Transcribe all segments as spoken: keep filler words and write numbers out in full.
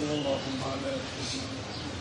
صلى الله عليه وسلم.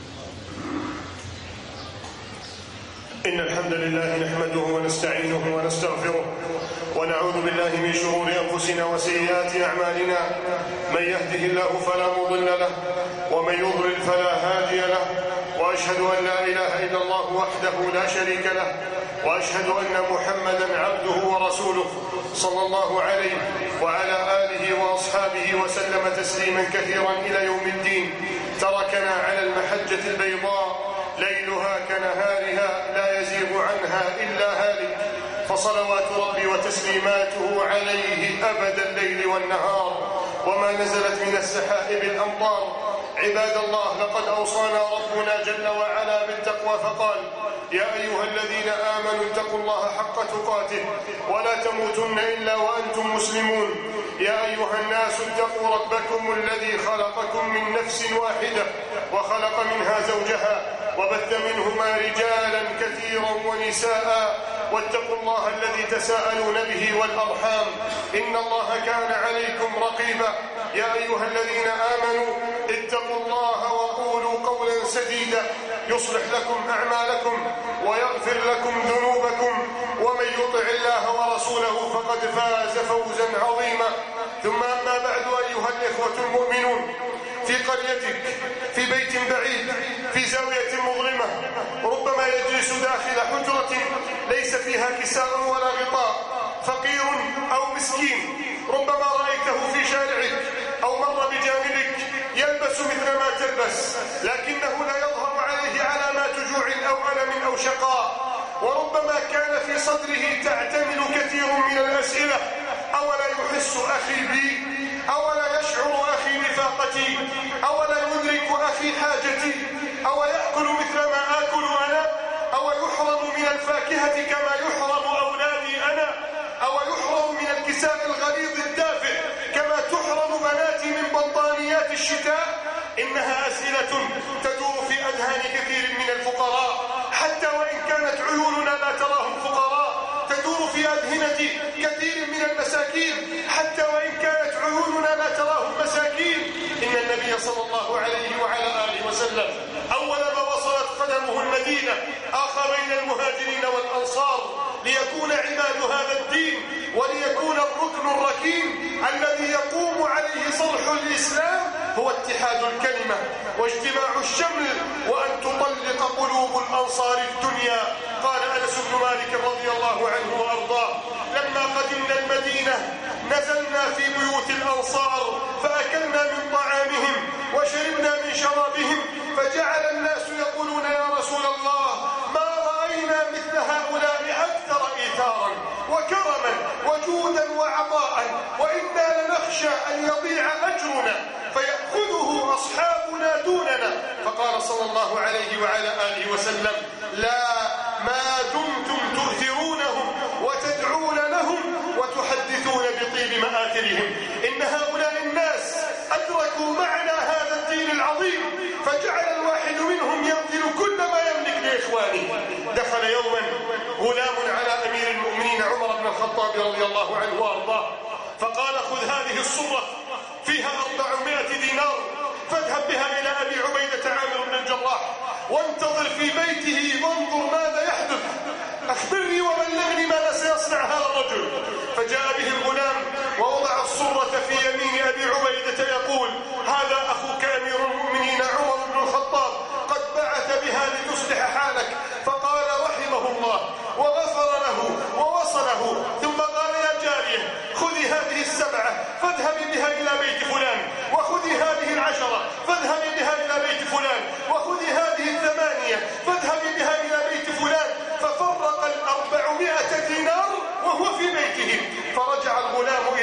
إن الحمد لله نحمده ونستعينه ونستغفره ونعوذ بالله من شرور أنفسنا وسيئات أعمالنا. من يهده الله فلا مضل له ومن يضلل فلا هادي له، وأشهد أن لا إله إلا الله وحده لا شريك له، وأشهد أن محمدا عبده ورسوله صلى الله عليه وعلى آله وأصحابه وسلم تسليما كثيرا إلى يوم الدين. تركنا على المحجة البيضاء ليلها كنهارها لا يزيغ عنها إلا هالك، فصلوات ربي وتسليماته عليه أبد الليل والنهار، وما نزلت من السحائب الأمطار. عباد الله، لقد أوصانا ربنا جل وعلا بالتقوى فقال: يا أيها الذين آمنوا اتقوا الله حق تقاته ولا تموتن إلا وأنتم مسلمون. يا أيها الناس اتقوا ربكم الذي خلقكم من نفس واحدة وخلق منها زوجها وبث منهما رجالا كثيرا ونساء، واتقوا الله الذي تساءلون به والأرحام إن الله كان عليكم رقيبا. يا أيها الذين آمنوا اتقوا الله وقولوا قولا سديدا يصلح لكم أعمالكم ويغفر لكم ذنوبكم، ومن يطع الله ورسوله فقد فاز فوزا عظيما. ثم أما بعد، أيها الإخوة المؤمنون، في قريتك، في بيت بعيد، في زاوية مظلمة، ربما يجلس داخل حجرة ليس فيها كساء ولا غطاء، فقير أو مسكين، ربما رأيته في شارعك أو مر بجانبك يلبس مثل ما تلبس، لكنه لا يظهر عليه علامات جوع أو ألم أو شقاء، وربما كان في صدره تعتمل كثير من الأسئلة: أولا يحس أخي بي؟ أولا يشعر أخي بفاقتي؟ أولا يدرك أخي حاجتي؟ أو يأكل مثل ما آكل أنا؟ أو يحرم من الفاكهة كما يحرم أولادي أنا؟ أو يحرم من الكساء الغليظ الدافئ كما تحرم بناتي من بطانيات الشتاء؟ إنها أسئلة تدور في أذهان كثير من الفقراء، حتى وإن كانت عيوننا لا تراهم فقراء، تدور في أذهنة كثير من المساكين، حتى وإن كانت عيوننا لا تراهم مساكين. إن النبي صلى الله عليه وعلى آله وسلم أول ما وصلت قدمه المدينة آخى بين المهاجرين والأنصار ليكون عماد هذا الدين وليكون الركن الركين الذي يقوم عليه صلح الإسلام هو اتحاد الكلمة واجتماع الشمل، وأن تطلق قلوب الأنصار الدنيا. قال أنس بن مالك رضي الله عنه وأرضاه: لما قدمنا المدينة نزلنا في بيوت الأنصار فأكلنا من طعامهم وشربنا من شرابهم، فجعل الناس يقولون: يا رسول الله، ما رأينا مثل هؤلاء أكثر إيثارا وكرما وجودا وعطاء، وإنا لنخشى أن يضيع أجرنا فيأخذه أصحابنا دوننا. فقال صلى الله عليه وعلى آله وسلم: لا، ما دمتم تؤثرونهم وتدعون لهم وتحدثون بطيب مآكلهم. إن هؤلاء الناس أدركوا معنى هذا الدين العظيم، فجعل الواحد منهم يبذل كل ما يملك لإخوانه. دخل يوما غلام على أمير المؤمنين عمر بن الخطاب رضي الله عنه وأرضاه، فقال: خذ هذه الصرة فيها أربعمائة دينار، فاذهب بها إلى أبي عبيدة عامر بن الجراح وانتظر في بيته وانظر ماذا يحدث، أخبرني وبلغني ماذا سيصنع هذا الرجل. فجاء به الغلام ووضع الصرة في يمين أبي عبيدة يقول: هذا أخوك أمير المؤمنين عمر بن الخطاب قد بعث بها لتصلح حالك. فقال: رحمه الله وغفر له ووصله. ثم قال: يا جارية، خذي هذه السبعة فاذهبي بها إلى بيت فلان، وخذي هذه العشرة فاذهبي بها إلى بيت فلان، وخذي هذه الثمانية فاذهبي بها إلى بيت فلان. ففرق الأربعمائة دينار وهو في بيته. فرجع الغلام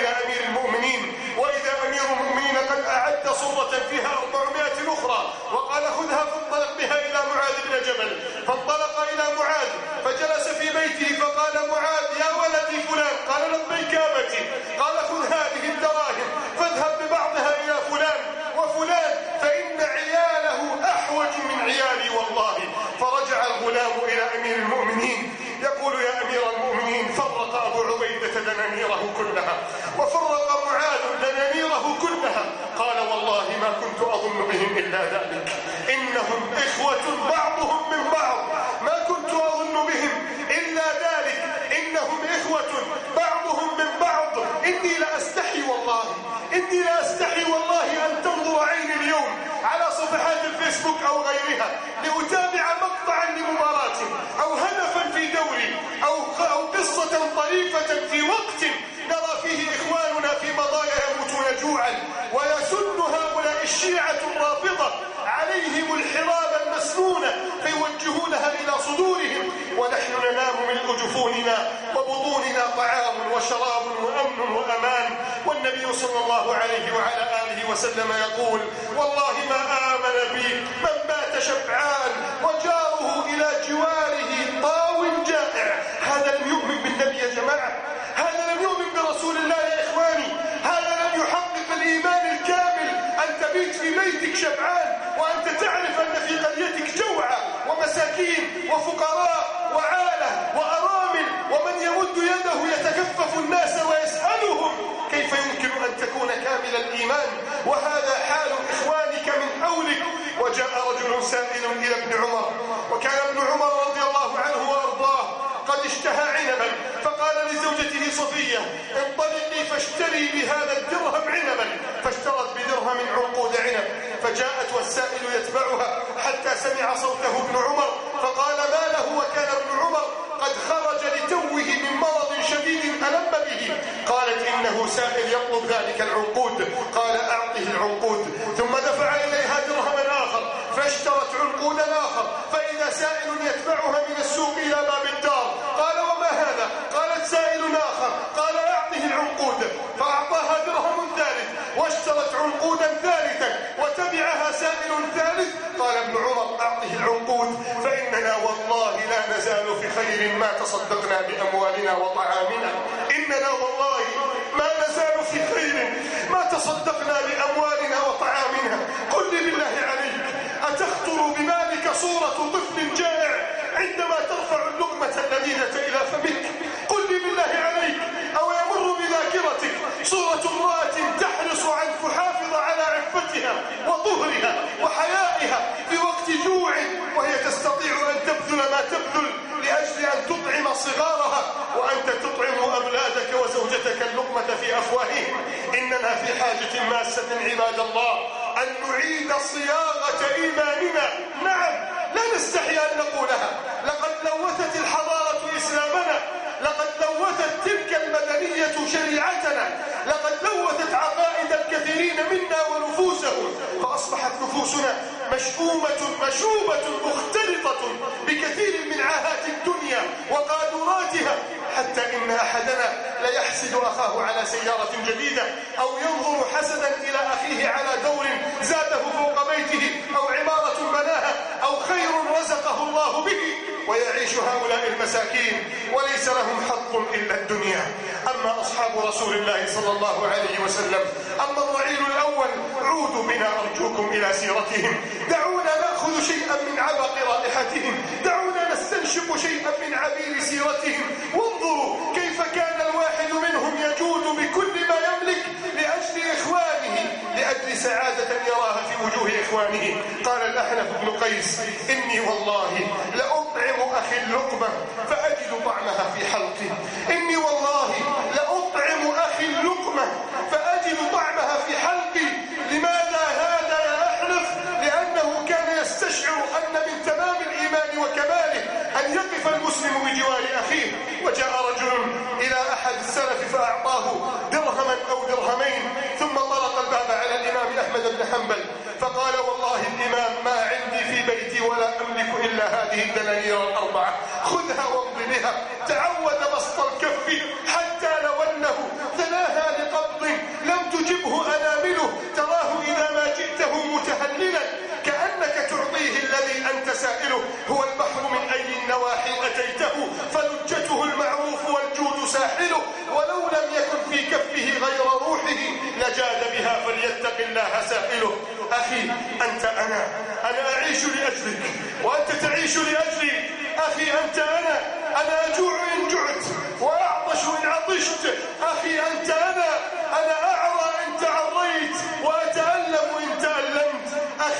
ذلك. إنهم إخوة بعضهم من بعض، ما كنت أظن بهم إلا ذلك، إنهم إخوة بعضهم من بعض. إني لأستحي والله، إني لأستحي والله أن تنظر عيني اليوم على صفحات الفيسبوك أو غيرها لأتابع مقطعا لمباراة أو هدفا في دوري أو أو قصة طريفة في وقت نرى فيه إخواننا في مضايا يموتون جوعا، ويسن هؤلاء الشيعة الرافضة عليهم الحراب المسنونة فيوجهونها إلى صدورهم، ونحن ننام من جفوننا وبطوننا طعام وشراب وأمن وأمان. والنبي صلى الله عليه وعلى آله وسلم يقول: والله ما آمن بي من بات شبعان وجاره إلى جواره طاو جائع. هذا لم يؤمن بالنبي يا جماعة، هذا لم يؤمن برسول الله يا إخواني، هذا لم يحقق الإيمان الكامل. أن تبيت في بيتك شبعان وأنت تعرف أن في قريتك جوعى ومساكين وفقراء وعالة وأرامل، ومن يمد يده يتكفف الناس ويسألهم، كيف يمكن أن تكون كامل الإيمان؟ وهذا حال إخوانك من حولك. وجاء رجل سائل إلى ابن عمر، وكان ابن عمر رضي الله عنه وأرضاه قد اشتهى عنبا، فقال لزوجته صفية: انطلقي فاشتري بهذا الدرهم عنبا، فاشترت بدرهم عنقود عنب، فجاءت والسائل يتبعها حتى سمع صوته ابن عمر، فقال: ما له؟ وكان ابن عمر قد خرج لتوه من مرض شديد ألم به. قالت: إنه سائل يطلب ذلك العنقود. قال: أعطه العنقود. ثم دفع إليها درهما آخر فاشترت عنقودا آخر، فإذا سائل يتبعها من السوق إلى باب الدار. قال: وما هذا؟ قالت: سائل آخر. قال: أعطه العنقود. فأعطاها درهم ثالث واشترت عنقودا ثالثا وتبعها سائل ثالث. قال ابن عمر: أعطه العنقود، فإننا والله لا نزال في خير ما تصدقنا بأموالنا وطعامنا. إننا والله ما نزال في خير ما تصدقنا بأموالنا وطعامنا. قل لي بالله عليك، أتخطر ببالك صورة طفل جائع عندما ترفع اللقمة اللذيذة إلى فمك؟ قل لي بالله عليك، أو يمر بذاكرتك صورة امرأة تحرص أن تحافظ على عفتها وطهرها وحيائها في وقت جوع، وهي تستطيع أن تبذل ما تبذل لأجل أن تطعم صغارها، وأنت تطعم أولادك وزوجتك اللقمة في أفواههم؟ إننا في حاجة ماسة عباد الله أن نعيد صياغة إيماننا. نعم، لا نستحي أن نقولها، لقد لوثت الحضارة إسلامنا، لقد لوثت تلك المدنية شريعتنا، لقد لوثت عقائد الكثيرين منا ونفوسهم، فأصبحت نفوسنا مشؤومة مشوبة مختلطة بكثير من عاهات الدنيا وقادراتها، حتى إن أحدنا ليحسد أخاه على سيارة جديدة، أو ينظر حسدا إلى أخيه على دور زاده فوق بيته، أو عمارة بناها، أو خير رزقه الله به، ويعيش هؤلاء المساكين وليس لهم حظ إلا الدنيا. أما أصحاب رسول الله صلى الله عليه وسلم، أما الرعيل الأول، عودوا بنا أرجوكم إلى سيرتهم، دعونا نأخذ شيئا من عبق رائحتهم، دعونا نستنشق شيئا من عبير سيرتهم، وانظروا كيف كان الواحد منهم يجود بكل ما يملك لأجل إخوانه، لأجل سعادة يراها في وجوه إخوانه. قال الأحنف بن قيس: إني والله لأطعم أخي اللقمة فأجد طعمها في حلقي، إني والله لأطعم أخي اللقمة فأجد طعمها في حلقي. لماذا هذا يا أحنف؟ لأنه كان يستشعر أن من تمام الإيمان وكماله أن يقف المسلم بجوار أخيه. وجاء رجل إلى أحد السلف فأعطاه درهما أو درهمين، ثم طرق الباب على الإمام أحمد بن حنبل فقال: والله الإمام ما عندي في بيتي ولا أملك إلا هذه الدنانير الأربعة، خذها وامض بها. تعود بسط الكف حتى لو أنه ثناها لقبض لم تجبه أنامله، تراه إذا ما جئته متهللا كأنك تعطيه الذي أنت سائله. هو البحر من أي النواحي أتيته، فلجته المعروف والجود ساحله، ولو لم يكن في كفه غير روحه لجاد بها، فليتق الله سائله. أخي أنت أنا، أنا أعيش لأجلك وأنت تعيش لأجلي. أخي أنت أنا، أنا أجوع إن جعت وأعطش إن عطشت. أخي أنت أنا، أنا أعرى إن تعريت وأتألم إن تألمت. أخي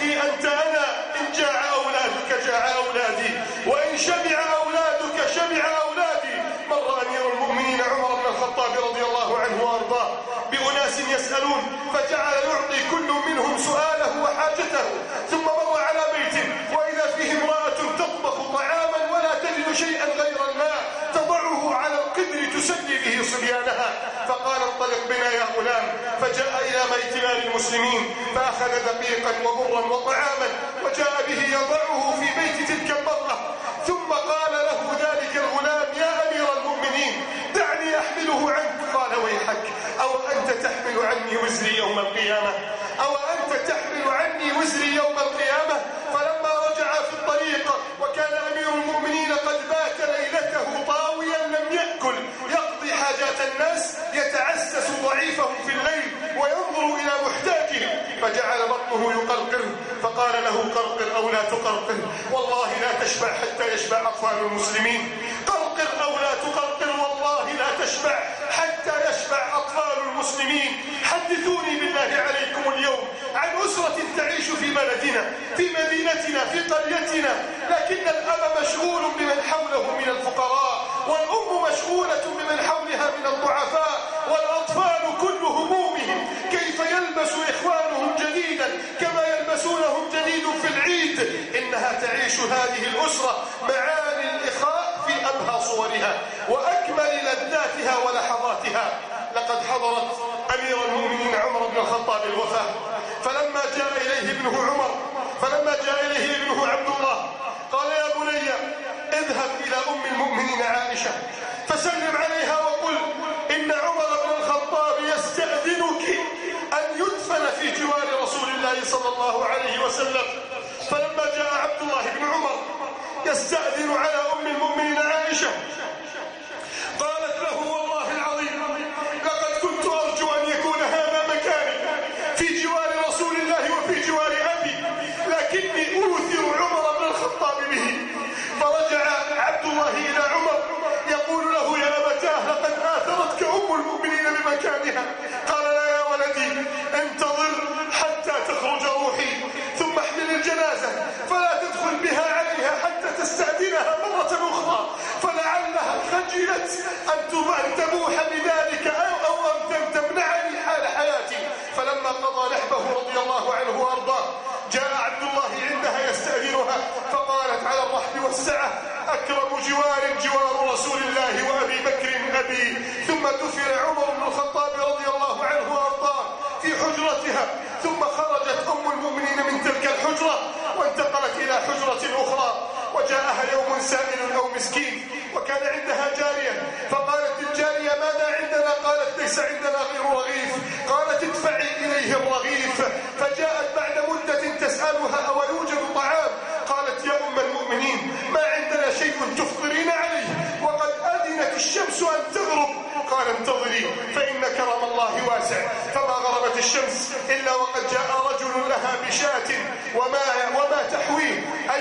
أخي أنت أنا، إن جاع أولادك جاع أولادي، وإن شبع أولادك شبع أولادي. مر أمير المؤمنين عمر بن الخطاب رضي الله عنه وأرضاه بأناس يسألون، فجعل يعطي كل منهم سؤاله وحاجته، ثم مر على بيت وإذا فيه امرأة تطبخ طعاما ولا تجد شيئا غير الماء تضعه على القدر تسلي به صبيانها، فقال انطلق بنا يا غلام. فجاء إلى بيت مال المسلمين فأخذ دقيقا وبرا وطعاما وجاء به يضعه في بيت تلك المرأة، ثم قال له ذلك الغلام يا أمير المؤمنين دعني أحمله عنك. قال ويحك، أو أنت تحمل عني وزري يوم القيامة، أو أنت تحمل عني وزري يوم القيامة. فلما رجع في الطريق وكان أمير المؤمنين قد بات ليلته طاويا لم يأكل يقضي حاجات الناس، يتعسس ضعيفهم في الليل وينظر إلى محتاجهم، فجعل بطنه يقرقر، فقال له قرقر أو لا تقرقر، والله لا تشبع حتى يشبع أطفال المسلمين. قرقر أو لا تقرقر، والله لا تشبع حتى يشبع أطفال المسلمين. حدثوني بالله عليكم اليوم عن أسرة تعيش في بلدنا، في مدينتنا، في قريتنا، لكن الأب مشغول بمن حوله من الفقراء، والأم مشغولة بمن حولها من الضعفاء، والأطفال كل همومهم كيف يلبس إخوانهم جديدا كما يلبسونهم جديد في العيد. إنها تعيش هذه الأسرة معاني الإخاء في أبهى صورها وأكمل لذاتها ولحظاتها. لقد حضرت أمير المؤمنين عمر بن الخطاب الوفاة، فلما جاء إليه ابنه عمر فلما جاء إليه ابنه عبد الله قال يا بني اذهب إلى أم المؤمنين عائشة فسلم عليها وقل إن عمر بن الخطاب يستأذنك أن يدفن في جوار رسول الله صلى الله عليه وسلم. فلما جاء عبد الله بن عمر يستأذن على أم المؤمنين عائشة قالت له والله العظيم لقد كنت أرجو أن يكون هذا مكاني في جوار رسول الله وفي جوار أبي، لكني أوثر عمر بن الخطاب به. فرجع عبد الله إلى عمر يقول له يا أبتاه لقد آثرتك أم المؤمنين بمكانها. قال لا يا ولدي انتظر حتى تخرج روحي ثم احمل الجنازة فلا تدخل بها عليها حتى تستأذنها مرة أخرى، فلعلها خجلت أن تبوح بذلك أو أو أن تمنعني حال حياتي. فلما قضى نحبه رضي الله عنه وأرضاه جاء عبد الله عندها يستأذنها فقالت على الرحب والسعة أكرم جوار جوار رسول الله وأبي بكر أبي. ثم دفن عمر بن الخطاب رضي الله عنه وأرضاه في حجرتها، ثم خرجت أم المؤمنين من تلك الحجرة وانتقلت إلى حجرة أخرى. وجاءها يوم سائل أو مسكين وكان عندها جارية، فقالت للجارية ماذا عندنا؟ قالت ليس عندنا غير رغيف. قالت ادفعي إليه الرغيف. فجاءت بعد مدة تسألها أو يوجد طعام؟ قالت يا أم المؤمنين ما عندنا شيء تفطرين عليه وقد أذنت الشمس أن تغرب. قال انتظري فإن كرم الله واسع. فما غربت الشمس إلا وقد جاء رجل لها بشاة وما, وما تحويه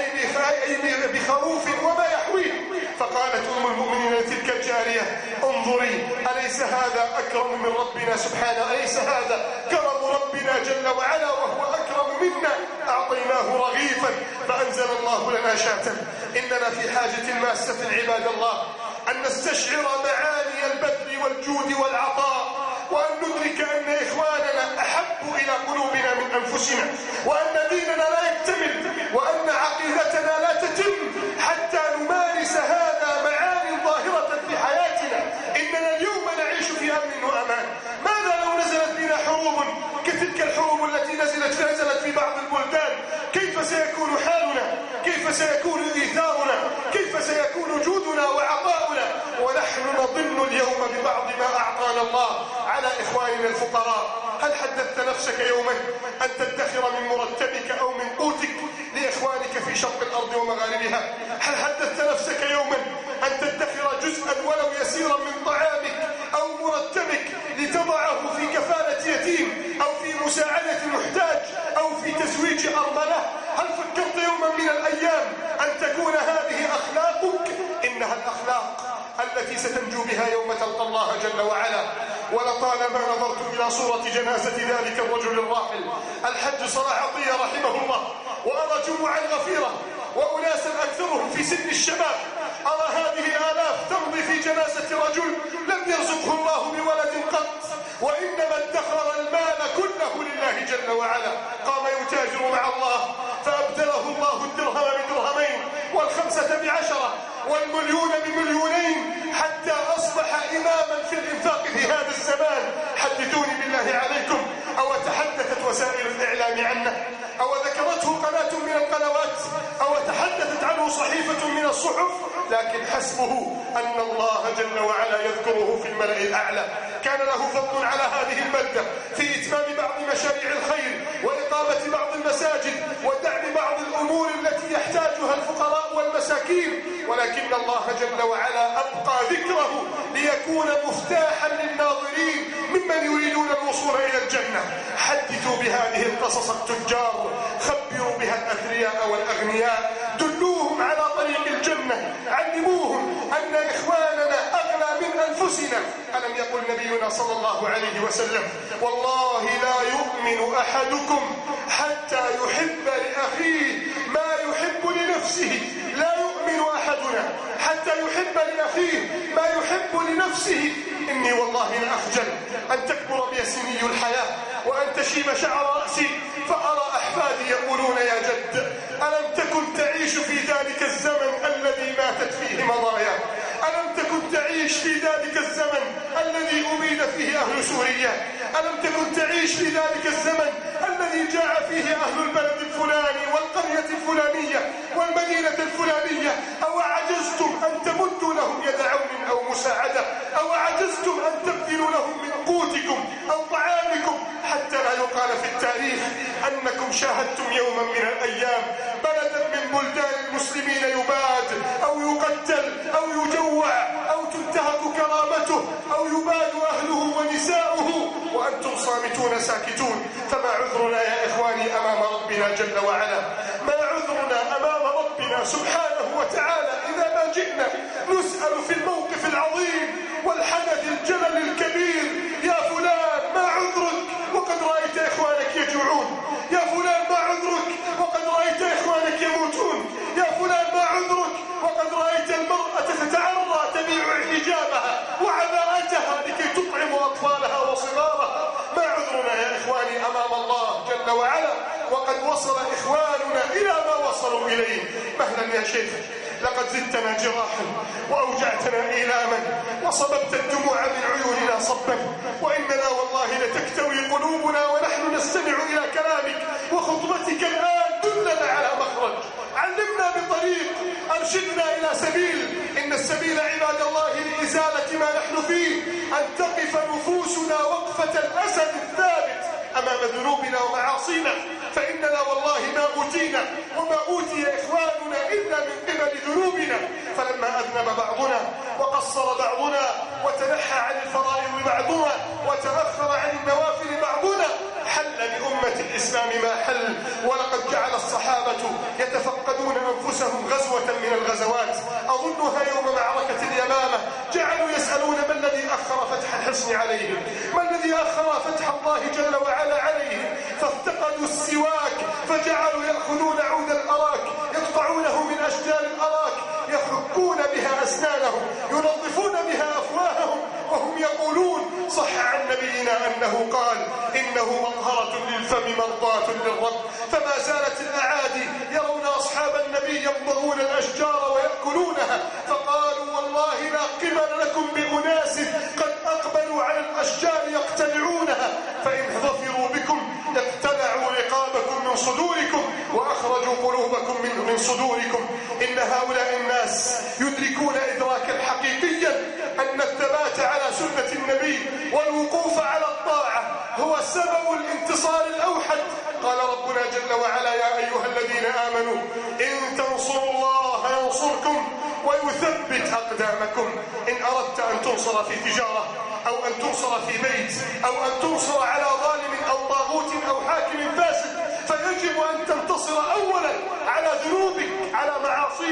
أي بخروف وما يحويه. فقالت أم المؤمنين لتلك الجارية انظري أليس هذا أكرم من ربنا سبحانه؟ أليس هذا كرم ربنا جل وعلا وهو أكرم منا؟ أعطيناه رغيفا فأنزل الله لنا شاة. إننا في حاجة ماسة عباد الله أن نستشعر معاني البذل والجود والعطاء، وأن ندرك أن إخواننا أحب إلى قلوبنا من أنفسنا، وأن ديننا لا يكتمل، وأن عقيدتنا لا تتم حتى نمارس هذا معاني ظاهرة في حياتنا. إننا اليوم نعيش في أمن وأمان. ماذا لو نزلت بنا حروب كتلك الحروب التي نزلت نزلت في بعض البلدان؟ كيف سيكون حالنا؟ كيف سيكون إيثارنا؟ كيف سيكون جودنا وعطاؤنا ونحن نضن اليوم ببعض ما أعطانا الله على إخواننا الفقراء؟ هل حدثت نفسك يوما أن تدخر من مرتبك أو من قوتك لإخوانك في شرق الأرض ومغاربها؟ هل حدثت نفسك يوما أن تدخر جزءا ولو يسيرا من طعامك أو مرتبك لتضعه في كفالة يتيم أو في مساعدة محتاج أو في تزويج أرملة؟ هل فكرت يوما من الأيام أن تكون هذه أخلاقك؟ إنها الأخلاق التي ستنجو بها يوم تلقى الله جل وعلا. ولطالما نظرت إلى صورة جنازة ذلك الرجل الراحل الحج صلاح عطية رحمه الله، وأرى جموعا غفيرة وأناسا أكثرهم في سن الشباب، أرى هذه الآلاف تمضي في جنازة رجل لم يرزقه الله بولد قط، وإنما ادخر المال كله لله جل وعلا، قام يتاجر مع الله فأبدله الله الدرهم بدرهمين والخمسة بعشرة والمليون بمليونين حتى أصبح إماما في الإنفاق في هذا الزمان. حدثوني بالله عليكم، أو تحدثت وسائل الإعلام عنه، أو ذكرته قناة من القنوات، أو تحدثت عنه صحيفة من الصحف، لكن حسبه أن الله جل وعلا يذكره في الملأ الأعلى. كان له فضل على هذه البلدة في إتمام بعض مشاريع الخير وإقامة بعض المساجد ودعم بعض الأمور التي يحتاجها الفقراء والمساكين، ولكن الله جل وعلا أبقى ذكره ليكون مفتاحا للناظرين ممن يريدون الوصول إلى الجنة. حدثوا بهذه القصص التجار، خبروا بها الأثرياء والأغنياء، دلوهم على طريق الجنة، علموهم أن إخواننا أغلى من أنفسنا. ألم يقل نبينا صلى الله عليه وسلم: والله لا يؤمن أحدكم حتى يحب لأخيه ما يحب لنفسه. لا يؤمن أحدنا حتى يحب لأخيه ما يحب لنفسه. إني والله لأخجل أن تكبر بي سني الحياة وأن تشيب شعر رأسي فأرى أحفادي يقولون: يا جد، ألم تكن تعيش في ذلك الزمن الذي ماتت فيه مضايا؟ ألم تكن تعيش في ذلك الزمن الذي أبيد فيه أهل سوريا؟ ألم تكن تعيش في ذلك الزمن الذي جاع فيه أهل البلد الفلاني والقرية الفلانية والمدينة الفلانية؟ أو عجزتم أن تمدوا لهم يد عون أو مساعدة؟ أو عجزتم أن تبذلوا لهم من قوتكم أو طعامكم حتى لا يقال في التاريخ أنكم شاهدتم يوما من الأيام بلدا من بلدان المسلمين يباد أو يقتل أو يجوع أو تنتهك كرامته أو يباد أهله ونساؤه وأنتم صامتون ساكتون؟ فما عذرنا يا إخواني أمام ربنا جل وعلا؟ ما عذرنا أمام ربنا سبحانه وتعالى إذا ما جئنا نسأل في الموقف العظيم والحدث الجلل الكبير: يا فلان ما عذرك وقد رأيت إخوانك يجوعون؟ يا فلان ما عذرك وقد رأيت إخوانك يموتون؟ يا فلان ما عذرك وقد رأيت المرأة تتعرى تبيع حجابها وعباءتها لكي تطعم أطفالها وصغارها؟ ما عذرنا يا إخواني أمام الله جل وعلا وقد وصل إخواننا إلى ما وصلوا إليه؟ مهلا يا شيخ، لقد زدتنا جراحا وأوجعتنا إيلاما وصببت الدموع من عيوننا صبا، وإننا والله لتكتوي قلوبنا ونحن نستمع إلى كلامك وخطبتك الآن. دلنا على مخرج، علمنا بطريق، أرشدنا إلى سبيل. إن السبيل عباد الله لإزالة ما نحن فيه أن تقف نفوسنا وقفة الأسد الثابت أمام ذنوبنا ومعاصينا، فإننا والله ما أوتينا وما أوتي إخواننا إلا من قبل ذنوبنا. فلما أذنب بعضنا وقصر بعضنا وتنحى عن الفرائض بعضنا وتأخر عن النوافل بعضنا حل لأمة الإسلام ما حل. ولقد جعل الصحابة يتفقدون أنفسهم غزوة من الغزوات، أظنها يوم معركة اليمامة، جعلوا يسألون: ما الذي أخر فتح الحصن عليهم؟ ما الذي أخر فتح الله جل وعلا عليهم؟ فافتقدوا السواك فجعلوا يأخذون عود الأراك يقطعونه من أشجار الأراك، يحكون بها أسنانهم، ينظفون بها أفواههم، وهم يقولون: صح عن نبينا أنه قال: إنه مطهرة للفم مرضاة للرب. فما زالت الأعادي يرون أصحاب النبي يمضغون الأشجار ويأكلونها، فقالوا: والله لا قبل لكم بأناس قد أقبلوا على الأشجار يقتلعونها، فإن ظفروا بكم اقتلعوا رقابكم من صدوركم وأخرجوا قلوبكم من, من صدوركم. إن هؤلاء الناس يدركون إدراكا حقيقيا أن الثبات على سنة النبي والوقوف على الطاعة هو سبب الانتصار الأوحد. قال ربنا جل وعلا: يا أيها الذين آمنوا إن تنصروا الله ينصركم ويثبت أقدامكم. إن أردت أن تنصر في تجارة أو أن تنصر في بيت أو أن تنصر على ظالم أو طاغوت أو حاكم فاسد فيجب أن تنتصر أولا على ذنوبك، على معاصيك،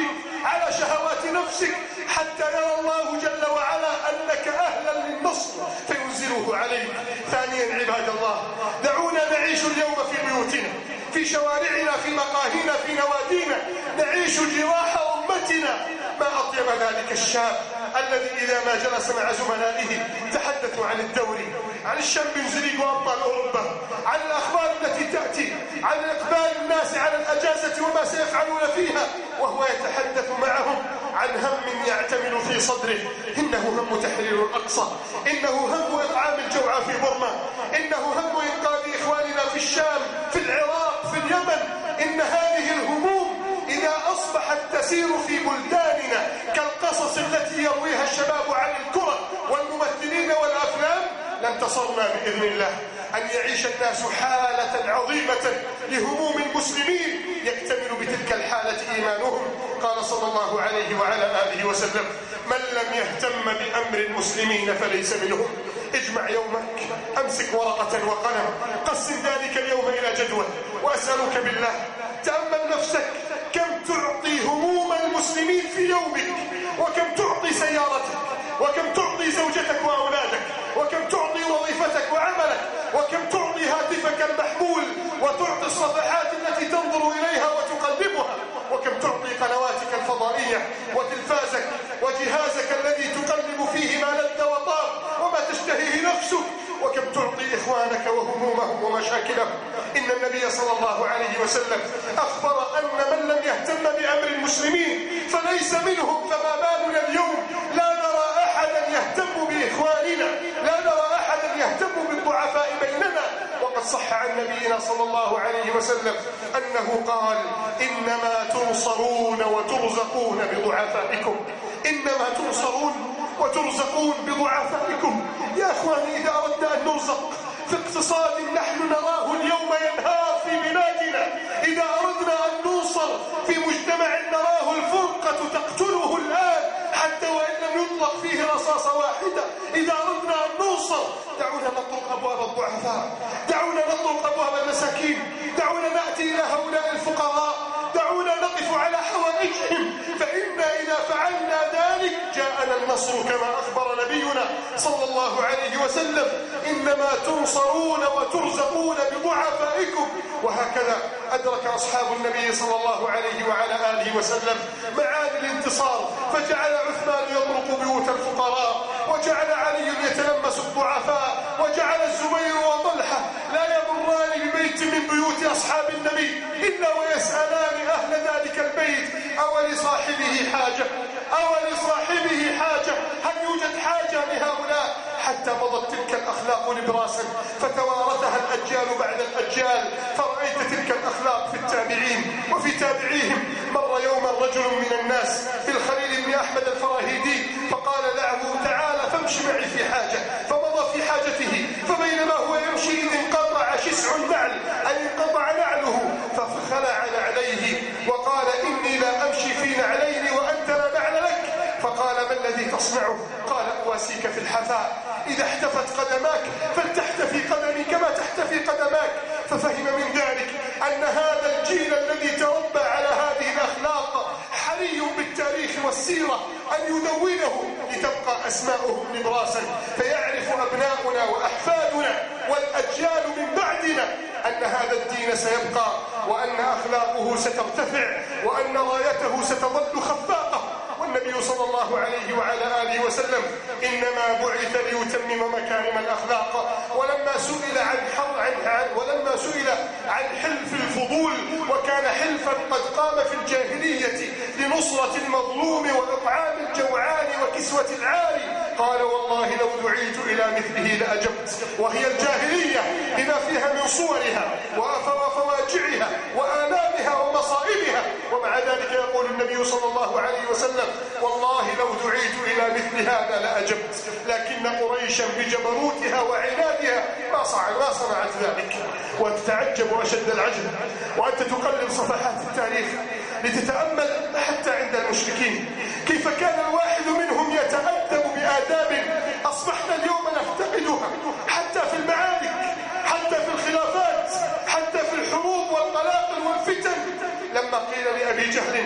على شهوات نفسك حتى يرى الله جل وعلا أنك أهلا للنصر فينزله عليك. ثانيا عباد الله، دعونا نعيش اليوم في بيوتنا، في شوارعنا، في مقاهينا، في نوادينا، نعيش جراح أمتنا. ما أطيب ذلك الشاب الذي إذا ما جلس مع زملائه تحدثوا عن الدوري، عن الشامبيونز ليج وأبطال أوروبا، عن الأخبار التي تأتي، عن إقبال الناس على الأجازة وما سيفعلون فيها، وهو يتحدث معهم عن هم يعتمل في صدره. إنه هم تحرير الأقصى، إنه هم إطعام الجوعى في بورما، إنه هم إنقاذ إخواننا في الشام، في العراق، في اليمن. إن هذه الهموم إذا أصبحت تسير في بلداننا كالقصص التي يرويها الشباب عن الكرة والممثلين والأفلام لانتصرنا بإذن الله. أن يعيش الناس حالة عظيمة لهموم المسلمين يكتمل بتلك الحالة إيمانهم. قال صلى الله عليه وعلى آله وسلم: من لم يهتم بأمر المسلمين فليس منهم. اجمع يومك، أمسك ورقة وقلم، قسم ذلك اليوم إلى جدول، وأسألك بالله تأمل نفسك كم تعطي هموم المسلمين في يومك، وكم تعطي سيارتك، وكم تعطي زوجتك وأولادك، وكم تعطي وظيفتك وعملك، وكم تعطي هاتفك المحمول وتعطي الصفحات التي تنظر إليها وتقلبها، وكم تعطي قنواتك الفضائية وتلفازك وجهازك الذي تقلب فيه ما لذ وطاب وما تشتهيه نفسك، وكم تعطي إخوانك وهمومهم ومشاكلهم. إن النبي صلى الله عليه وسلم أخبر أن من لم يهتم بأمر المسلمين فليس منهم. فما بالنا اليوم لا نرى أحدا يهتم بإخواننا، لا نرى أحدا يهتم بالضعفاء بيننا. وقد صح عن نبينا صلى الله عليه وسلم أنه قال: إنما تنصرون وترزقون بضعفائكم، إنما تنصرون وترزقون بضعفائكم. يا أخواني، إذا أردنا أن نرزق في اقتصاد نحن نراه اليوم ينهار في بلادنا، إذا أردنا أن ننصر في مجتمع نراه الفرقة تقتله الآن حتى وإن لم يطلق فيه رصاصة واحدة، إذا أردنا أن ننصر دعونا نطرق أبواب الضعفاء، دعونا نطرق أبواب المساكين، دعونا نأتي إلى هؤلاء الفقراء، دعونا نقف على حوائجهم، فإنا إذا فعلنا ذلك جاءنا النصر كما أخبر نبينا صلى الله عليه وسلم: إنما تنصرون وترزقون بضعفائكم. وهكذا أدرك أصحاب النبي صلى الله عليه وعلى آله وسلم معاني الانتصار، فجعل عثمان يطرق بيوت الفقراء، وجعل علي يتلمس الضعفاء، وجعل الزبير وطلحة لا يمران ببيت من بيوت أصحاب النبي إلا ويسألان أهل ذلك البيت: أو لصاحبه حاجة؟ أو لصاحبه حاجة؟ هل يوجد حاجة لهؤلاء؟ حتى مضت تلك الأخلاق نبراسا فتوارثها الأجيال بعد الأجيال، فرأيت تلك الأخلاق في التابعين وفي تابعيهم. مر يوما رجل من الناس بالخليل بن أحمد الفراهيدي فقال له: تعال فامشي معي في حاجة. فمضى في حاجته، فبينما هو يمشي إذ انقطع شسع النعل، أي انقطع نعله، فخلع نعليه وقال: إني لا أمشي في نعلين وأنت لا نعل لك. فقال: ما الذي تصنعه؟ قال: أواسيك في الحفاء، إذا احتفت قدماك فلتحتفي قدمي كما تحتفي قدماك. ففهم من ذلك أن هذا الجيل الذي تربى على هذه الأخلاق حري بالتاريخ والسيرة أن يدونه لتبقى أسماؤهم نبراسا، فيعرف أبناؤنا وأحفادنا والأجيال من بعدنا أن هذا الدين سيبقى، وأن أخلاقه سترتفع، وأن رايته ستظل خفاقة. والنبي صلى الله عليه وعلى آله وسلم إنما بعث ليتمم مكارم الأخلاق. ولما سئل عن حر عن ولما سئل عن حلف الفضول، وكان حلفا قد قام في الجاهلية لنصرة المظلوم وإطعام الجوعان وكسوة العاري، قال: والله لو دعيت إلى مثله لأجبت. وهي الجاهلية بما فيها من صورها وفواجعها وآلامها ومصائبها، ومع ذلك يقول النبي صلى الله عليه وسلم: والله لو دعيت إلى مثل هذا لأجبت. لكن قريشا بجبروتها وعنادها ما صنعت ذلك. وتتعجب أشد العجب وأنت تقلب صفحات التاريخ لتتأمل حتى عند المشركين كيف كان الواحد منهم يتأدب بآداب أصبحنا اليوم نفتقدها حتى في المعارك، حتى في الخلافات، حتى في الحروب والقلاقل والفتن. لما قيل لأبي جهل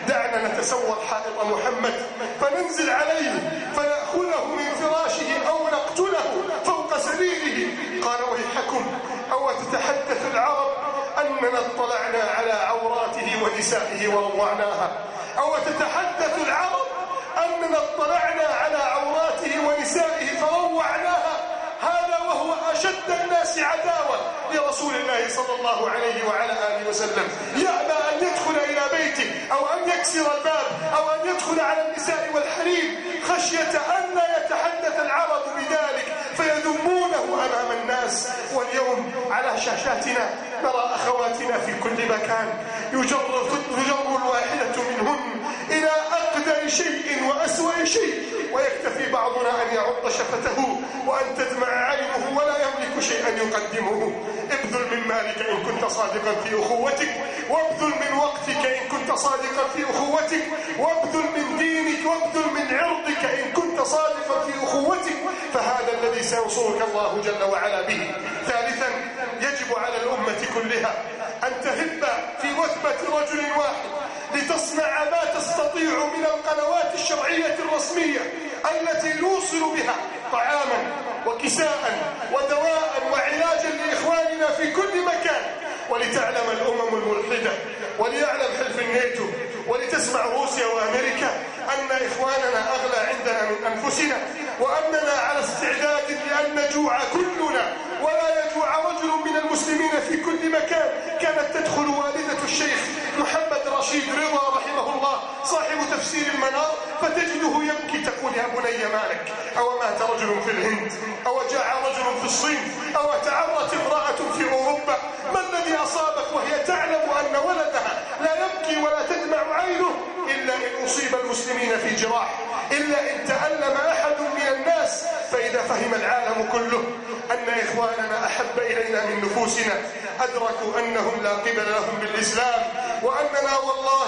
دعنا نتسور حائط محمد فننزل عليه فنأخذه من فراشه أو نقتله فوق سريره. قال ويحكم أو تتحدث العرب أننا اطلعنا على عوراته ونسائه وروعناها، أو تتحدث العرب أننا اطلعنا على عوراته ونسائه فروعناها. هذا وهو أشد الناس عداوة لرسول الله صلى الله عليه وعلى آله وسلم، يأبى أن يدخل إلى بيته أو أن يكسر الباب أو أن يدخل على النساء والحريم خشية أن لا يتحدث العرب بذلك فيذمونه أمام الناس. واليوم على شاشاتنا نرى أخواتنا في كل مكان يجر, يجر الواحدة منهن إلى أقدر شيء وأسوأ شيء، ويكتفي بعضنا أن يعض شفته وأن تدمع عينه ولا يملك شيئا يقدمه. ابذل من مالك إن كنت صادقا في أخوتك، وابذل من وقتك إن كنت صادقا في أخوتك، وابذل من دينك، وابذل من عرضك إن كنت صادقا في أخوتك، فهذا الذي سينصرك الله جل وعلا به. ثالثا يجب على الأمة كلها أن تهب في وثبة رجل واحد لتصنع ما تستطيع من القنوات الشرعية الرسمية التي يوصل بها طعاما وكساء ودواء وعلاجا لإخواننا في كل مكان، ولتعلم الأمم الملحدة وليعلم حلف الناتو ولتسمع روسيا وأمريكا أن إخواننا أغلى عندنا من أنفسنا، وأننا على استعداد لأن نجوع كلنا ولا يجوع رجل من المسلمين في كل مكان. كانت تدخل والدة الشيخ محمد رشيد رضا رحمه الله صاحب تفسير المنار فتجده يبكي تقول يا بني مالك، أو مات رجل في الهند، أو جاع رجل في الصين، أو تعرت امرأة في أوروبا، ما الذي أصابك؟ وهي تعلم أن ولدها لا يبكي ولا تدمع عينه إلا إن أصيب المسلمين في جراح، إلا إن تألم أحد من الناس. فإذا فهم العالم كله أن إخواننا أحب إلينا من نفوسنا أدركوا أنهم لا قبل لهم بالإسلام، وأننا والله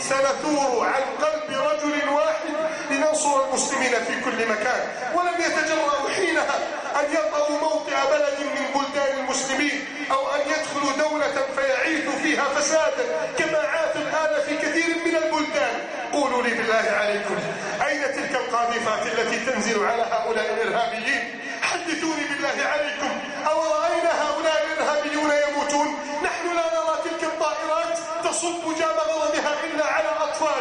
سنثور عن قلب رجل واحد لننصر المسلمين في كل مكان. ولم يتجرأوا حينها أن يطأوا موطئ بلد من بلدان المسلمين أو أن يدخلوا دولة فيعيثوا فيها فسادا كما عاثوا الآن في كثير من البلدان. قولوا لي بالله عليكم أين تلك القاذفات التي تنزل على هؤلاء الإرهابيين؟ حدثوني بالله عليكم، أو رأينا هؤلاء الإرهابيون يموتون؟ نحن لا نرى تلك الطائرات تصب جام غضبها إلا على أطفال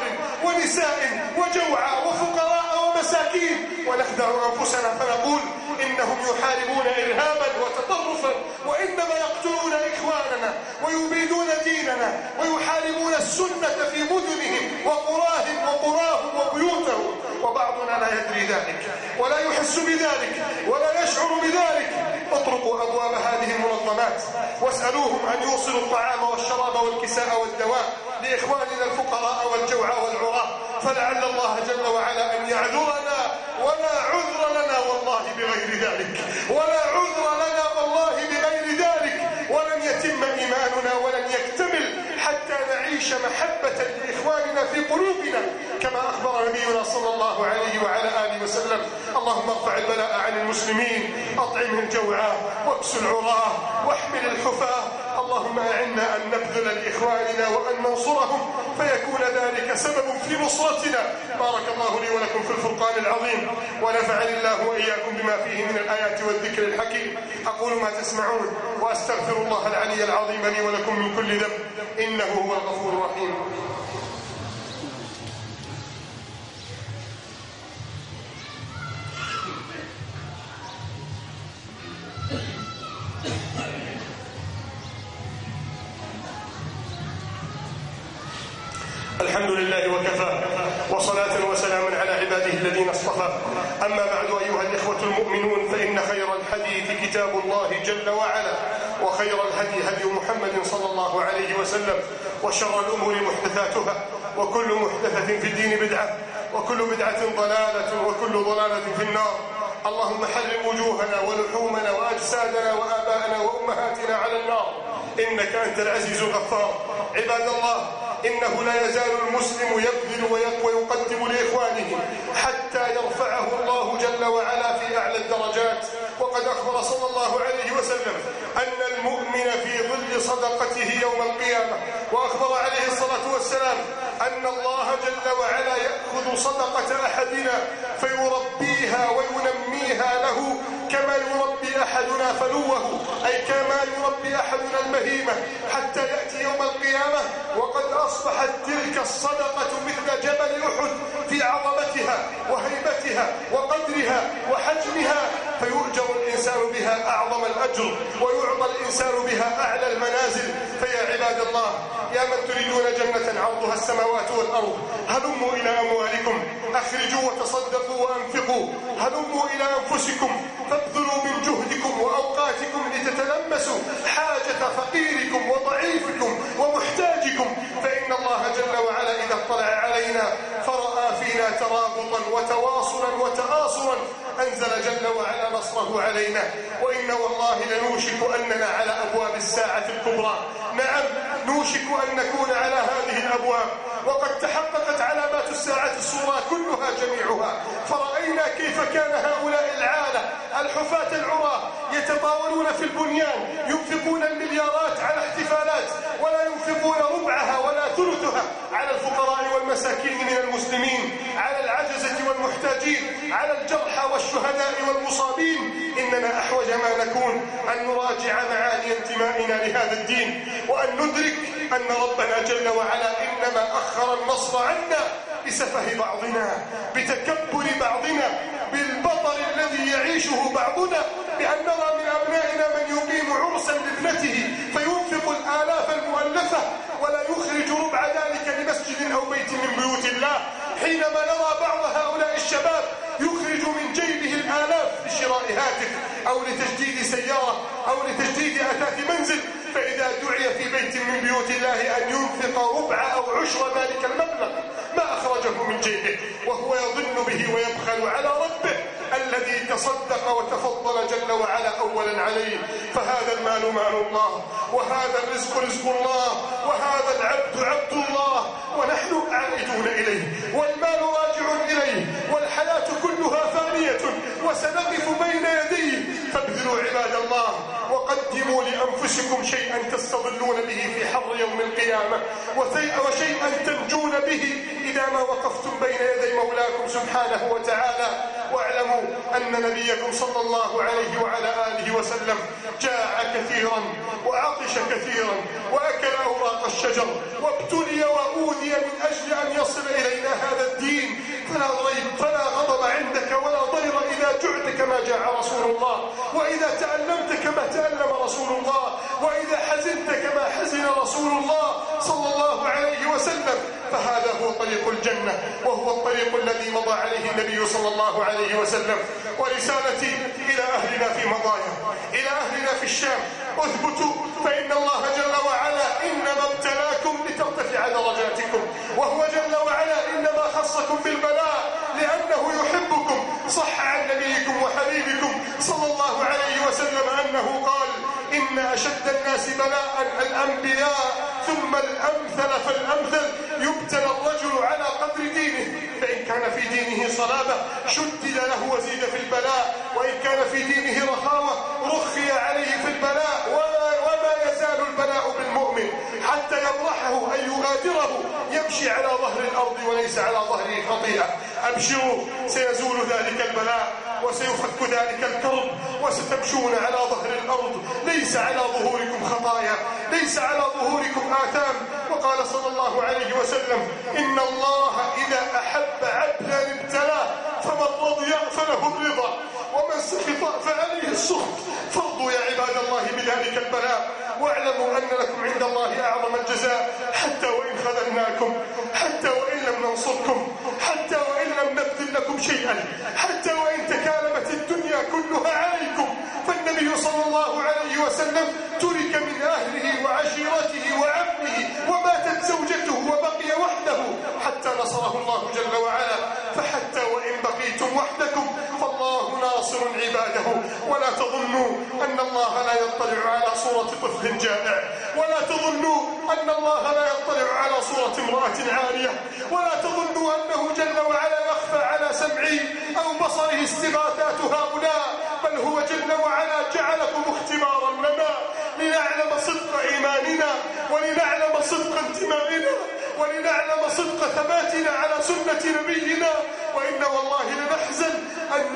ونساء وجوعى وفقراء ومساكين، ونخدع أنفسنا فنقول إنهم يحاربون إرهابا وتطرفا، وإنما يقتلون إخواننا ويبيدون ديننا ويحاربون السنة في مدنهم وقراهم وقراهم وبيوتهم، وبعضنا لا يدري ذلك ولا يحس بذلك ولا يشعر بذلك. اطرقوا أبواب هذه المنظمات واسألوهم أن يوصلوا الطعام والشراب والكساء والدواء لإخواننا الفقراء والجوعى والعراة، فلعل الله جل وعلا أن يعذرنا. ولا عذر لنا والله بغير ذلك، ولا عذر لنا والله بغير ذلك. ولن يتم إيماننا ولن يكتمل حتى نعيش محبة لإخواننا في قلوبنا كما أخبر نبينا صلى الله عليه وعلى آله وسلم. اللهم ارفع البلاء عن المسلمين، أطعم الجوعى واكس العراة واحمل الحفاة. اللهم أعنا أن نبذل لإخواننا وأن ننصرهم فيكون ذلك سبب في نصرتنا. بارك الله لي ولكم في الفرقان العظيم، ونفعني الله وإياكم بما فيه من الآيات والذكر الحكيم. أقول ما تسمعون وأستغفر الله العلي العظيم لي ولكم من كل ذنب إنه هو الغفور الرحيم. الحمد لله وكفى، وصلاة وسلام على عباده الذين اصطفى. أما بعد أيها الإخوة المؤمنون، فإن خير الحديث كتاب الله جل وعلا، وخير الهدي هدي محمد صلى الله عليه وسلم، وشر الأمور محدثاتها، وكل محدثة في الدين بدعة، وكل بدعة ضلالة، وكل ضلالة في النار. اللهم حرم وجوهنا ولحومنا وأجسادنا وآباءنا وأمهاتنا على النار إنك أنت العزيز الغفار. عباد الله، إنه لا يزال المسلم يبذل ويقدم لإخوانه حتى يرفعه الله جل وعلا في أعلى الدرجات. وقد أخبر صلى الله عليه وسلم أن المؤمن في ظل صدقته يوم القيامة، وأخبر عليه الصلاة والسلام أن الله جل وعلا يأخذ صدقة أحدنا فيربيها وينميها له كما يربي أحدنا فلوه، أي كما يربي أحدنا البهيمة، حتى يأتي يوم القيامة وقد أصبحت تلك الصدقة مثل جبل أحد في عظمتها وهيبتها وقدرها وحجمها، فيؤجر الإنسان بها أعظم الأجر ويعطى الإنسان بها أعلى المنازل. فيا عباد الله، يا من تريدون جنة عرضها السماوات والأرض، هلموا إلى أموالكم، أخرجوا وتصدقوا وأنفقوا، هلموا إلى أنفسكم فابذلوا من جهدكم وأوقاتكم لتتلمسوا حاجة فقيركم وضعيفكم ومحتاجكم، فإن الله جل وعلا إذا اطلع علينا فرأى فينا ترابطا وتواصلا وتآصرا أنزل جل وعلا نصره علينا. وإن والله لنوشك أننا على أبواب الساعة الكبرى، نعم نوشك أن نكون على هذه الأبواب، وقد تحققت علامات الساعة الصغرى كلها جميعها، فرأينا كيف كان هؤلاء العالة الحفاة العراة يتطاولون في البنيان، ينفقون المليارات على احتفالات ولا ينفقون ربعها ولا ثلثها على الفقراء والمساكين من المسلمين، على العجزة والمحتاجين، على الجرحى والشهداء والمصابين. إننا أحوج ما نكون أن نراجع معاني انتمائنا لهذا الدين، وأن ندرك أن ربنا جل وعلا إنما أخر النصر عنا بسفه بعضنا، بتكبر بعضنا، بالبطر الذي يعيشه بعضنا، بأن نرى من أبنائنا من يقيم عرسا لابنته فينفق الآلاف المؤلفة ولا يخرج ربع ذلك لمسجد أو بيت من بيوت الله، حينما نرى بعض هؤلاء الشباب يخرج من جيبه الآلاف لشراء هاتف أو لتجديد سيارة أو لتجديد أثاث منزل، فإذا دعي في بيت من بيوت الله أن ينفق ربع أو عشر ذلك المبلغ ما أخرجه من جيبه، وهو يظن به ويبخل على ربه الذي تصدق وتفضل جل وعلا أولا عليه. فهذا المال مال الله، وهذا الرزق رزق الله، وهذا العبد عبد الله، ونحن عائدون إليه، والمال راجع إليه، والحياة كلها فانية وسنقف بين يديه. فابذلوا عباد الله وقدموا لأنفسكم شيئا تستظلون به في حر يوم القيامة، وشيئا تنجون به إذا ما وقفتم بين يدي مولاكم سبحانه وتعالى. واعلموا أن نبيكم صلى الله عليه وعلى آله وسلم جاع كثيرا وعطش كثيرا وأكل أوراق الشجر وابتلي وأوذي من أجل أن يصل إلينا هذا الدين. فلا ضير فلا غضب عندك ولا ضير إذا جعت كما جاع رسول الله، وإذا تألمت كما تألم رسول الله، وإذا حزنت كما حزن رسول الله صلى الله عليه وسلم. فهذا هو طريق الجنة، وهو الطريق الذي مضى عليه النبي صلى الله عليه وسلم. ورسالتي إلى أهلنا في مضايا، إلى أهلنا في الشام: اثبتوا، فإن الله جل وعلا إنما ابتلاكم لترتفع درجاتكم، وهو جل وعلا إنما خصكم بالبلاء لأنه يحبكم. صح عن نبيكم وحبيبكم صلى الله عليه وسلم أنه قال: إن أشد الناس بلاء الأنبياء ثم الأمثل فالأمثل. يبتلى الرجل على قدر دينه، فإن كان في دينه صلابة شدد له وزيد في البلاء، وإن كان في دينه رخاوة رخي عليه في البلاء. وما يزال البلاء بالمؤمن حتى يبرحه أن يغادره يمشي على ظهر الأرض وليس على ظهره خطيئة. أبشروا، سيزول ذلك البلاء وسيفك ذلك الكرب، وستمشون على ظهر الأرض، ليس على ظهوركم خطايا، ليس على ظهوركم آثام. وقال صلى الله عليه وسلم: إن الله إذا أحب عبدا ابتلاه، فمن رضي فله الرضا، ومن سخط فعليه السخط. فارضوا يا عباد الله بذلك البلاء، واعلموا أن لكم عند الله أعظم الجزاء، حتى وإن خذلناكم، حتى وإن لم ننصركم، حتى وإن لم نبذل لكم شيئا، حتى وإن تكالمت الدنيا كلها عليكم. فالنبي صلى الله عليه وسلم ترك من أهله وعشيرته وعمه، وماتت زوجته وبقي وحده حتى نصره الله جل وعلا. فحتى وإن بقيتم وحدكم فالله ناصر عباده. ولا تظنوا أن الله لا يطلع على صورة طفل جائع، ولا تظنوا أن الله لا يطلع على صورة امرأة عارية، ولا تظنوا أنه جل وعلا يخفى على سمعه أو بصره استغاثات هؤلاء، بل هو جل وعلا جعلكم اختبارا لنا لنعلم صدق إيماننا، ولنعلم صدق انتمائنا، ولنعلم صدق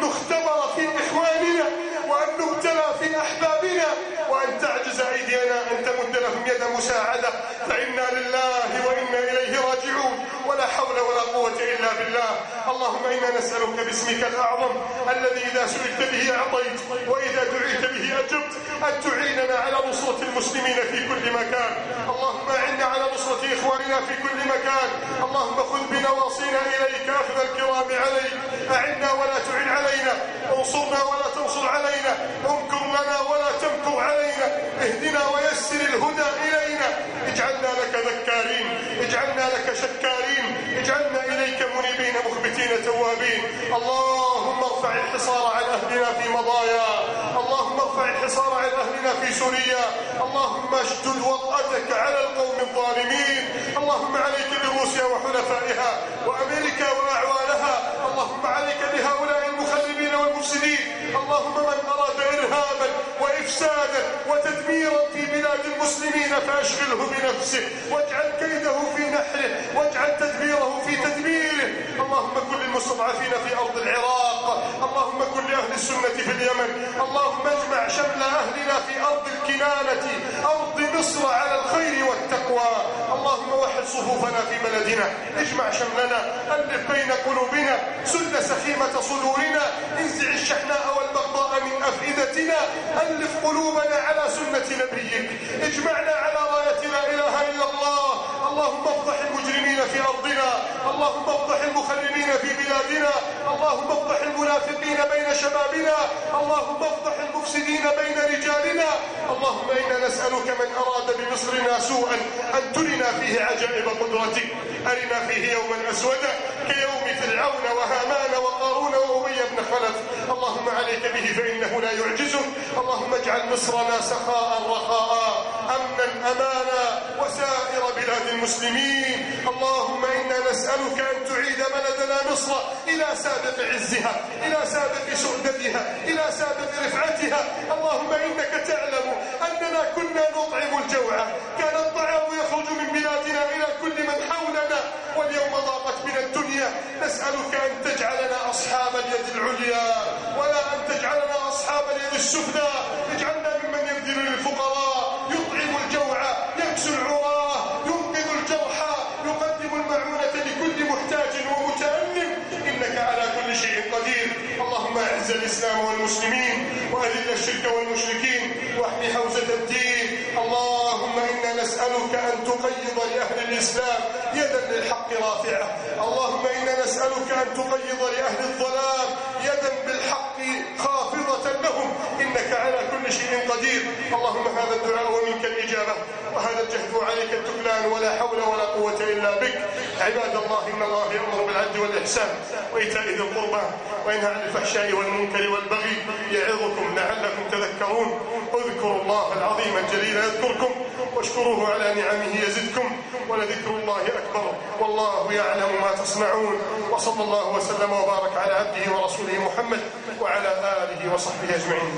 نختبر في إخواننا، وأن نبتلى في أحبابنا، وأن تعجز أيدينا أن تمد لهم يد مساعدة، فإنا لله وإنا إليه راجعون، ولا حول ولا قوة إلا بالله. اللهم إنا نسألك باسمك الأعظم الذي إذا سئلت به أعطيت وإذا دعيت به أجبت أن تعيننا على نصرة المسلمين في كل مكان. اللهم أعنا على نصرة إخواننا في كل مكان. اللهم خذ بنواصينا إليك أخذ الكرام عليك. أعنا ولا تعن علينا، انصرنا ولا تنصر علينا، امكر لنا ولا تمكر علينا، اهدنا ويسر الهدى إلينا. اجعلنا لك ذكارين، اجعلنا لك شكارين، اجعلنا إليك منيبين مخبتين توابين. اللهم ارفع الحصار عن أهلنا في مضايا، اللهم ارفع الحصار عن أهلنا في سوريا، اللهم اشدد وطأتك على القوم الظالمين. اللهم عليك بروسيا وحلفائها وأمريكا وأعوانها، اللهم عليك بهؤلاء المخربين والمفسدين. اللهم من أراد إرهابا وإفسادا وتدميرا في بلاد المسلمين فأشغله بنفسه، واجعل كيده في نحره، واجعل تدبيره في تدميره. اللهم كن للمستضعفين في أرض العراق، اللهم كن لأهل السنة في اليمن، اللهم اجمع شمل أهلنا في أرض الكنانة أرض مصر على الخير والتقوى. اللهم وحد صفوفنا في بلدنا، اجمع شملنا، ألف بين قلوبنا، سد سخيمة صدورنا، انزع الشحناء والبغضاء من أفئدتنا، ألف قلوبنا على سنة نبيك، اجمعنا على راية لا إله إلا الله. اللهم افضح المجرمين في أرضنا، اللهم افضح المخربين في بلادنا، اللهم افضح المنافقين بين شبابنا، اللهم افضح المفسدين بين رجالنا. اللهم إنا نسألك من أراد بمصرنا سوءا أن ترنا فيه عجائب قدرتك، أرنا فيه يوما أسودا كيوم فرعون وهامان وقارون وأبي بن خلف. اللهم عليك به فإنه لا يعجزك. اللهم اجعل مصرنا سخاء رخاء، أمنا أمانا، وسائر بلاد المسلمين. اللهم إنا نسألك أن تعيد بلدنا مصر إلى سابق عزها، إلى سابق سؤددها، إلى سابق رفعتها. اللهم إنك تعلم أننا كنا نطعم الجوع، كان الطعام يخرج من بلادنا إلى كل من حولنا، واليوم ضاقت بنا الدنيا. نسألك أن تجعلنا أصحاب اليد العليا، ولا أن تجعلنا أصحاب اليد السفلى. اجعلنا ممن يبذل للفقراء، يطعم الجوع، يكسو العراه، ينقذ الجرحى، يقدم المعونة لكل محتاج ومتألم. إنك على كل شيء قدير. اللهم أعز الإسلام والمسلمين، وأذل الشرك والمشركين، واحمي حوزة الدين. اللهم إنا نسألك أن تقيض لأهل الإسلام يدا للحق رافعة. اللهم إنا نسألك أن تقيض لأهل الظلام يدا بالحق خافضة لهم، إنك على كل شيء قدير. اللهم هذا الدعاء ومنك الإجابة، وهذا الجهد وعليك التكلان، ولا حول ولا قوة إلا بك. عباد الله، إن الله يأمر بالعدل والإحسان وإيتاء ذي القربى وينهى عن الفحشاء والمنكر والبغي، يعظكم لعلكم تذكرون. اذكروا الله العظيم الجليل يذكركم، واشكروه على نعمه يزدكم، ولذكر الله أكبر، والله يعلم ما تصنعون. وصلى الله وسلم وبارك على عبده ورسوله محمد وعلى آله وصحبه أجمعين.